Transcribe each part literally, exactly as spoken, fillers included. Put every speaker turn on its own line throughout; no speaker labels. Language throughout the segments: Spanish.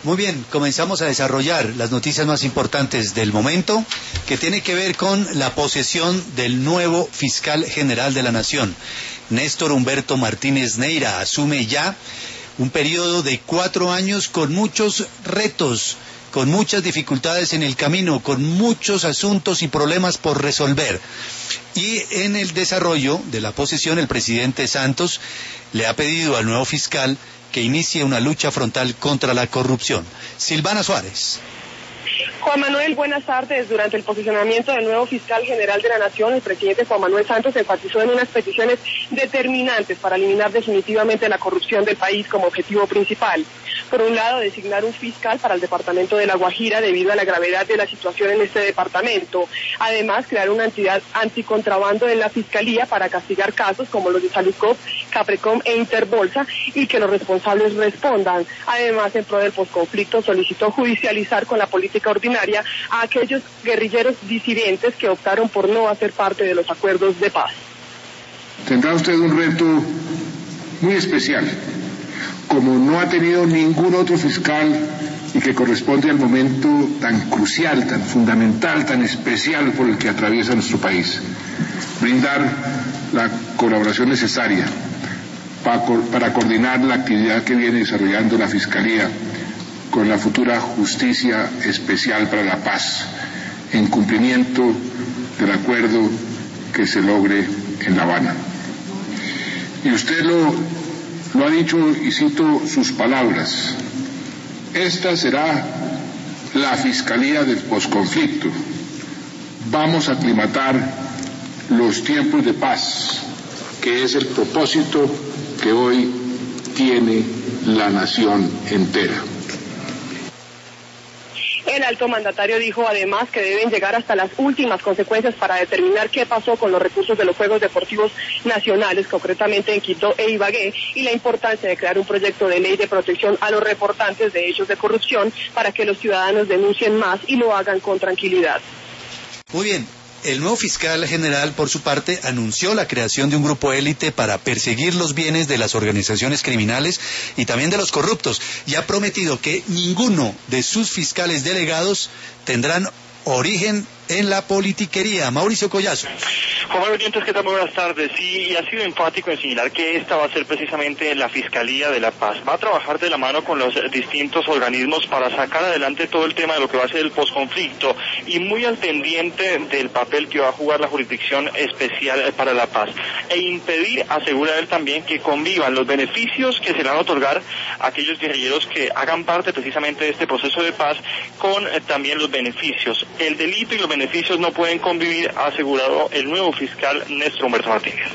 Muy bien, comenzamos a desarrollar las noticias más importantes del momento, que tiene que ver con la posesión del nuevo fiscal general de la Nación. Néstor Humberto Martínez Neira asume ya un periodo de cuatro años con muchos retos, con muchas dificultades en el camino, con muchos asuntos y problemas por resolver. Y en el desarrollo de la posesión, el presidente Santos le ha pedido al nuevo fiscal que inicie una lucha frontal contra la corrupción. Silvana Suárez.
Juan Manuel, buenas tardes. Durante el posicionamiento del nuevo fiscal general de la Nación, el presidente Juan Manuel Santos enfatizó en unas peticiones determinantes para eliminar definitivamente la corrupción del país como objetivo principal. Por un lado, designar un fiscal para el departamento de La Guajira debido a la gravedad de la situación en este departamento. Además, crear una entidad anticontrabando en la fiscalía para castigar casos como los de Salucop, Caprecom e Interbolsa y que los responsables respondan. Además, en pro del posconflicto, solicitó judicializar con la política ordinaria a aquellos guerrilleros disidentes que optaron por no hacer parte de los acuerdos de paz.
Tendrá usted un reto muy especial, como no ha tenido ningún otro fiscal y que corresponde al momento tan crucial, tan fundamental, tan especial por el que atraviesa nuestro país. Brindar la colaboración necesaria para, para coordinar la actividad que viene desarrollando la Fiscalía con la futura Justicia Especial para la Paz, en cumplimiento del acuerdo que se logre en La Habana. Y usted lo, lo ha dicho, y cito sus palabras: esta será la Fiscalía del posconflicto. Vamos a aclimatar los tiempos de paz, que es el propósito que hoy tiene la nación entera.
El alto mandatario dijo además que deben llegar hasta las últimas consecuencias para determinar qué pasó con los recursos de los Juegos Deportivos Nacionales, concretamente en Quito e Ibagué, y la importancia de crear un proyecto de ley de protección a los reportantes de hechos de corrupción para que los ciudadanos denuncien más y lo hagan con tranquilidad.
Muy bien. El nuevo fiscal general, por su parte, anunció la creación de un grupo élite para perseguir los bienes de las organizaciones criminales y también de los corruptos, y ha prometido que ninguno de sus fiscales delegados tendrán origen en la politiquería. Mauricio Collazo.
Juan Manuel Oyentes, ¿qué tal? Muy buenas tardes. Sí, y ha sido enfático en señalar que esta va a ser precisamente la Fiscalía de la Paz. Va a trabajar de la mano con los distintos organismos para sacar adelante todo el tema de lo que va a ser el posconflicto y muy al pendiente del papel que va a jugar la Jurisdicción Especial para la Paz e impedir, asegura él también, que convivan los beneficios que se le van a otorgar a aquellos guerrilleros que hagan parte precisamente de este proceso de paz con eh, también los beneficios. El delito y los beneficios no pueden convivir, ha asegurado el nuevo fiscal Néstor Humberto Martínez.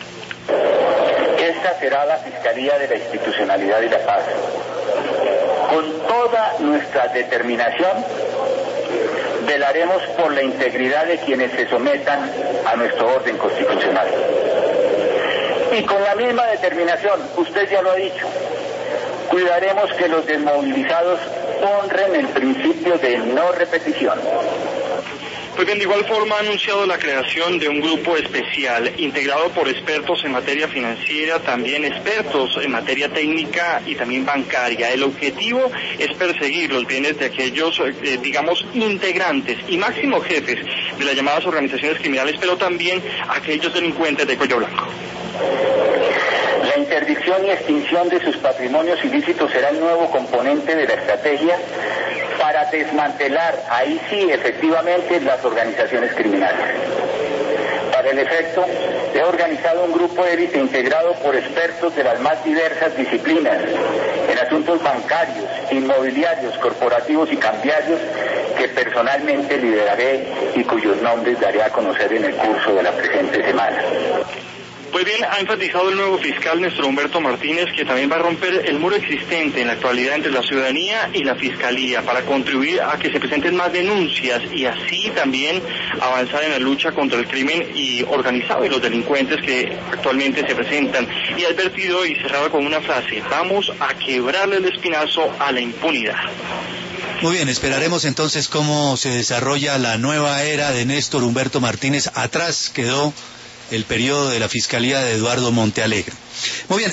Esta será la Fiscalía de la Institucionalidad y la Paz. Con toda nuestra determinación, velaremos por la integridad de quienes se sometan a nuestro orden constitucional. Y con la misma determinación, usted ya lo ha dicho, cuidaremos que los desmovilizados honren el principio de no repetición.
Pues bien, de igual forma ha anunciado la creación de un grupo especial integrado por expertos en materia financiera, también expertos en materia técnica y también bancaria. El objetivo es perseguir los bienes de aquellos, eh, digamos, integrantes y máximos jefes de las llamadas organizaciones criminales, pero también aquellos delincuentes de cuello blanco.
La interdicción y extinción de sus patrimonios ilícitos será el nuevo componente de la estrategia para desmantelar, ahí sí, efectivamente, las organizaciones criminales. Para el efecto, he organizado un grupo élite integrado por expertos de las más diversas disciplinas en asuntos bancarios, inmobiliarios, corporativos y cambiarios que personalmente lideraré y cuyos nombres daré a conocer en el curso de la presente semana.
Pues bien, ha enfatizado el nuevo fiscal Néstor Humberto Martínez que también va a romper el muro existente en la actualidad entre la ciudadanía y la Fiscalía para contribuir a que se presenten más denuncias y así también avanzar en la lucha contra el crimen y organizado y los delincuentes que actualmente se presentan. Y ha advertido y cerrado con una frase: vamos a quebrarle el espinazo a la impunidad.
Muy bien, esperaremos entonces cómo se desarrolla la nueva era de Néstor Humberto Martínez. Atrás quedó el periodo de la Fiscalía de Eduardo Montealegre. Muy bien.